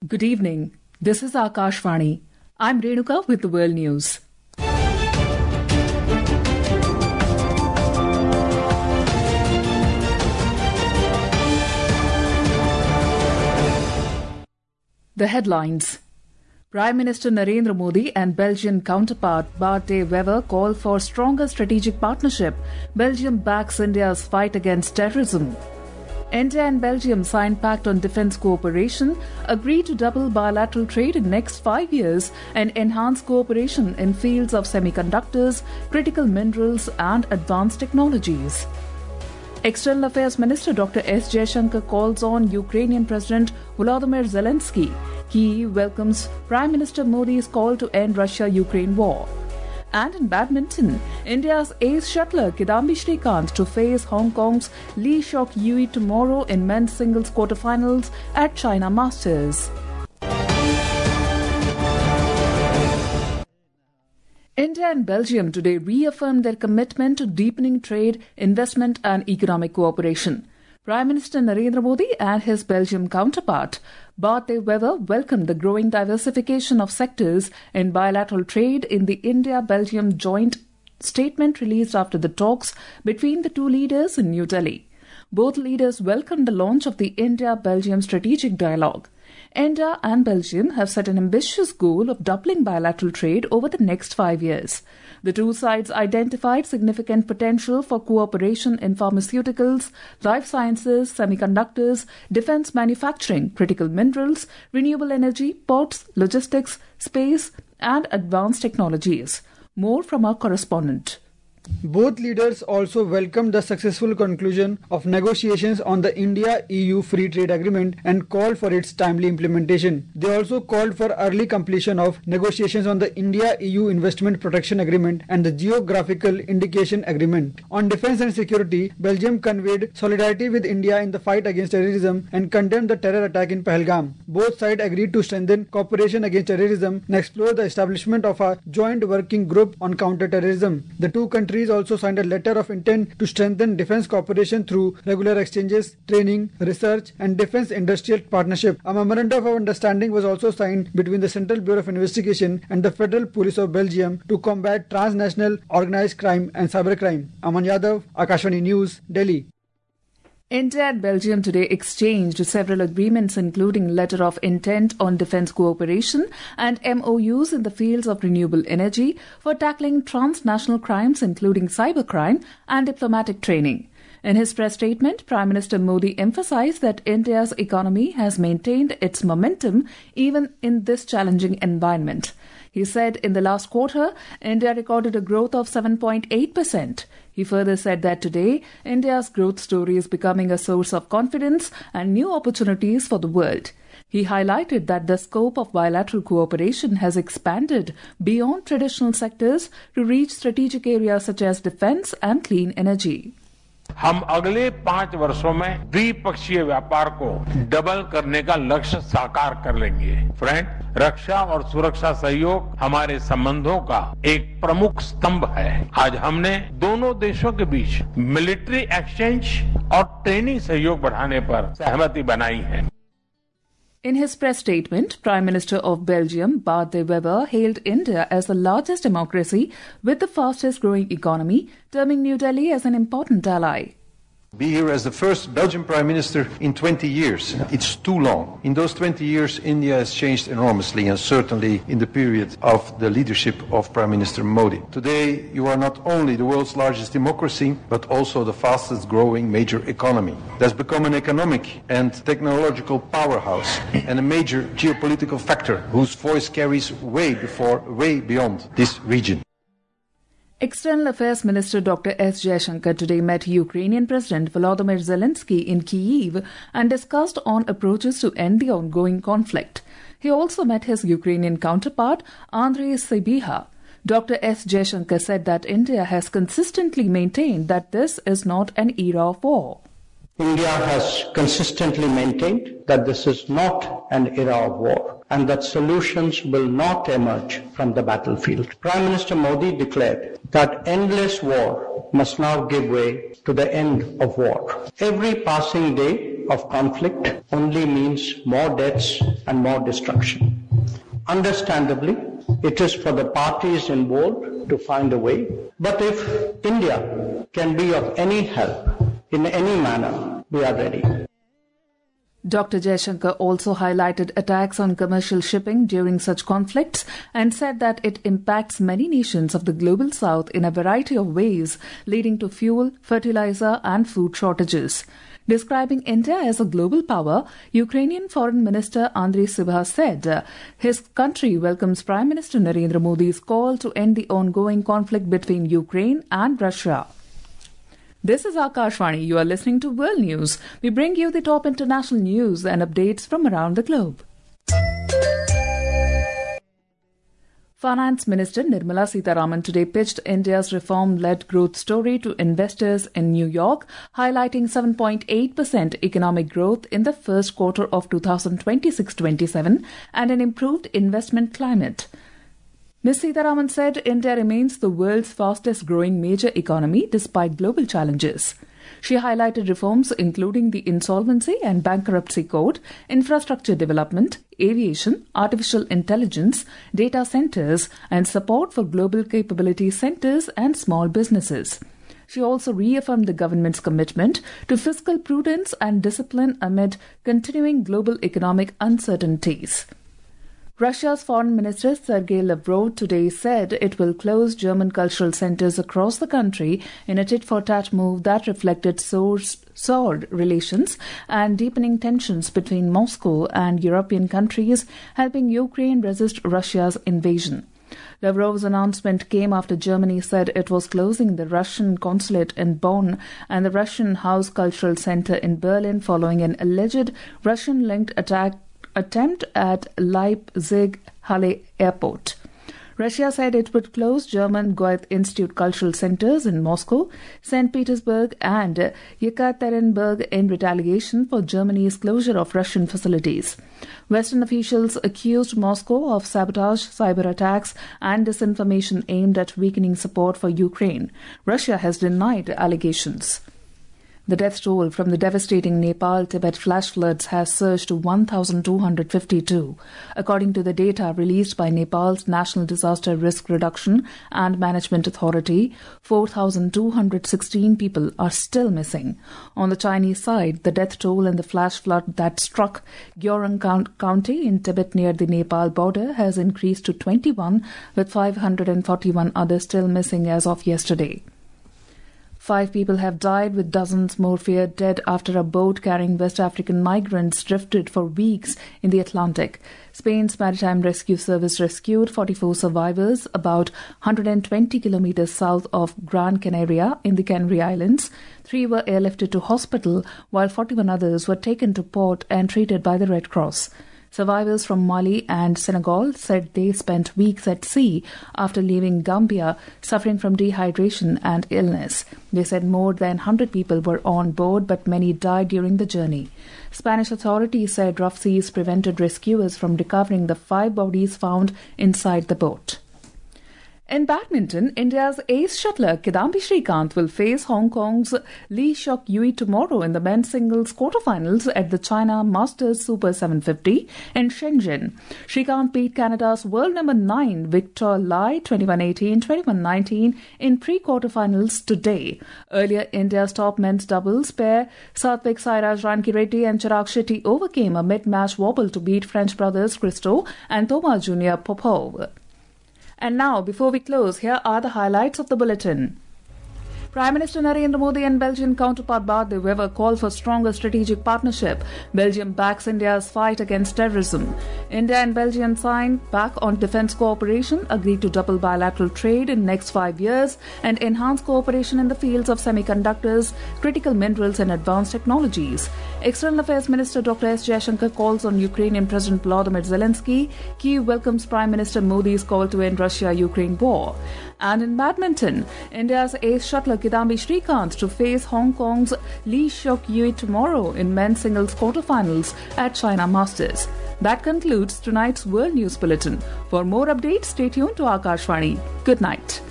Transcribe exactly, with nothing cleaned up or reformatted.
Good evening. This is Akashvani. I'm Renuka with the World News. The headlines. Prime Minister Narendra Modi and Belgian counterpart Bart de Wever call for stronger strategic partnership. Belgium backs India's fight against terrorism. India and Belgium signed pact on defence cooperation, agree to double bilateral trade in next five years and enhance cooperation in fields of semiconductors, critical minerals and advanced technologies. External Affairs Minister Doctor S. Jaishankar calls on Ukrainian President Volodymyr Zelensky. He welcomes Prime Minister Modi's call to end Russia-Ukraine war. And in badminton, India's ace shuttler Kidambi Srikanth to face Hong Kong's Lee Seok Yui tomorrow in men's singles quarterfinals at China Masters. India and Belgium today reaffirmed their commitment to deepening trade, investment and economic cooperation. Prime Minister Narendra Modi and his Belgium counterpart Bart de Wever welcomed the growing diversification of sectors in bilateral trade in the India-Belgium joint statement released after the talks between the two leaders in New Delhi. Both leaders welcomed the launch of the India-Belgium strategic dialogue. India and Belgium have set an ambitious goal of doubling bilateral trade over the next five years. The two sides identified significant potential for cooperation in pharmaceuticals, life sciences, semiconductors, defence manufacturing, critical minerals, renewable energy, ports, logistics, space and advanced technologies. More from our correspondent. Both leaders also welcomed the successful conclusion of negotiations on the India-E U Free Trade Agreement and called for its timely implementation. They also called for early completion of negotiations on the India-E U Investment Protection Agreement and the Geographical Indication Agreement. On defence and security, Belgium conveyed solidarity with India in the fight against terrorism and condemned the terror attack in Pahalgam. Both sides agreed to strengthen cooperation against terrorism and explore the establishment of a joint working group on counter-terrorism. The two countries also signed a letter of intent to strengthen defence cooperation through regular exchanges, training, research and defence industrial partnership. A memorandum of understanding was also signed between the Central Bureau of Investigation and the Federal Police of Belgium to combat transnational organised crime and cybercrime. Aman Yadav, Akashvani News, Delhi. India and Belgium today exchanged several agreements including letter of intent on defence cooperation and M O Us in the fields of renewable energy for tackling transnational crimes including cybercrime and diplomatic training. In his press statement, Prime Minister Modi emphasised that India's economy has maintained its momentum even in this challenging environment. He said in the last quarter, India recorded a growth of seven point eight percent. He further said that today, India's growth story is becoming a source of confidence and new opportunities for the world. He highlighted that the scope of bilateral cooperation has expanded beyond traditional sectors to reach strategic areas such as defence and clean energy. हम अगले पांच वर्षों में द्विपक्षीय व्यापार को double करने का लक्ष्य साकार कर लेंगे। फ्रेंड, रक्षा और सुरक्षा सहयोग हमारे संबंधों का एक प्रमुख स्तंभ है। आज हमने दोनों देशों के बीच मिलिट्री एक्सचेंज और ट्रेनिंग सहयोग बढ़ाने पर सहमति बनाई है। In his press statement, Prime Minister of Belgium, Bart de Wever, hailed India as the largest democracy with the fastest growing economy, terming New Delhi as an important ally. Be here as the first Belgian Prime Minister in twenty years. It's too long. In those twenty years, India has changed enormously, and certainly in the period of the leadership of Prime Minister Modi. Today, you are not only the world's largest democracy, but also the fastest growing major economy. That's become an economic and technological powerhouse and a major geopolitical factor whose voice carries way before, way beyond this region. External Affairs Minister Doctor S. Jaishankar today met Ukrainian President Volodymyr Zelensky in Kyiv and discussed on approaches to end the ongoing conflict. He also met his Ukrainian counterpart, Andrei Sybiha. Doctor S. Jaishankar said that India has consistently maintained that this is not an era of war. India has consistently maintained that this is not an era of war and that solutions will not emerge from the battlefield. Prime Minister Modi declared that endless war must now give way to the end of war. Every passing day of conflict only means more deaths and more destruction. Understandably, it is for the parties involved to find a way. But if India can be of any help in any manner, we are ready. Doctor Jaishankar also highlighted attacks on commercial shipping during such conflicts and said that it impacts many nations of the global south in a variety of ways, leading to fuel, fertilizer and food shortages. Describing India as a global power, Ukrainian Foreign Minister Andriy Sybiha said his country welcomes Prime Minister Narendra Modi's call to end the ongoing conflict between Ukraine and Russia. This is Akashvani. You are listening to World News. We bring you the top international news and updates from around the globe. Finance Minister Nirmala Sitharaman today pitched India's reform-led growth story to investors in New York, highlighting seven point eight percent economic growth in the first quarter of twenty twenty-six twenty-seven and an improved investment climate. Miz Sitharaman said India remains the world's fastest-growing major economy despite global challenges. She highlighted reforms including the Insolvency and Bankruptcy Code, infrastructure development, aviation, artificial intelligence, data centers, and support for global capability centers and small businesses. She also reaffirmed the government's commitment to fiscal prudence and discipline amid continuing global economic uncertainties. Russia's Foreign Minister Sergei Lavrov today said it will close German cultural centers across the country in a tit-for-tat move that reflected soured relations and deepening tensions between Moscow and European countries, helping Ukraine resist Russia's invasion. Lavrov's announcement came after Germany said it was closing the Russian consulate in Bonn and the Russian House Cultural Center in Berlin following an alleged Russian-linked attack attempt at Leipzig-Halle Airport. Russia said it would close German Goethe Institute cultural centers in Moscow, Saint Petersburg and Yekaterinburg in retaliation for Germany's closure of Russian facilities. Western officials accused Moscow of sabotage, cyber attacks and disinformation aimed at weakening support for Ukraine. Russia has denied allegations. The death toll from the devastating Nepal-Tibet flash floods has surged to one thousand two hundred fifty-two. According to the data released by Nepal's National Disaster Risk Reduction and Management Authority, four thousand two hundred sixteen people are still missing. On the Chinese side, the death toll in the flash flood that struck Gyeongsang County in Tibet near the Nepal border has increased to twenty-one, with five hundred forty-one others still missing as of yesterday. Five people have died, with dozens more feared dead after a boat carrying West African migrants drifted for weeks in the Atlantic. Spain's Maritime Rescue Service rescued forty-four survivors about one hundred twenty kilometers south of Gran Canaria in the Canary Islands. Three were airlifted to hospital, while forty-one others were taken to port and treated by the Red Cross. Survivors from Mali and Senegal said they spent weeks at sea after leaving Gambia, suffering from dehydration and illness. They said more than one hundred people were on board, but many died during the journey. Spanish authorities said rough seas prevented rescuers from recovering the five bodies found inside the boat. In badminton, India's ace shuttler Kidambi Srikanth will face Hong Kong's Lee Seok Yui tomorrow in the men's singles quarterfinals at the China Masters Super seven fifty in Shenzhen. Srikanth beat Canada's world number nine Victor Lai twenty-one eighteen, twenty-one nineteen in pre-quarterfinals today. Earlier, India's top men's doubles pair Satvik Sairaj Rankireddy and Chirag Shetty overcame a mid-match wobble to beat French brothers Christo and Thomas Junior Popov. And now, before we close, here are the highlights of the bulletin. Prime Minister Narendra Modi and Belgian counterpart Bart de Wever call for stronger strategic partnership. Belgium backs India's fight against terrorism. India and Belgium sign back on defence cooperation, agreed to double bilateral trade in next five years and enhance cooperation in the fields of semiconductors, critical minerals and advanced technologies. External Affairs Minister Doctor S. Jaishankar calls on Ukrainian President Volodymyr Zelensky. Kyiv welcomes Prime Minister Modi's call to end Russia-Ukraine war. And in badminton, India's ace shuttler Kidambi Srikanth to face Hong Kong's Lee Seok Yui tomorrow in men's singles quarterfinals at China Masters. That concludes tonight's World News Bulletin. For more updates, stay tuned to Akashvani. Good night.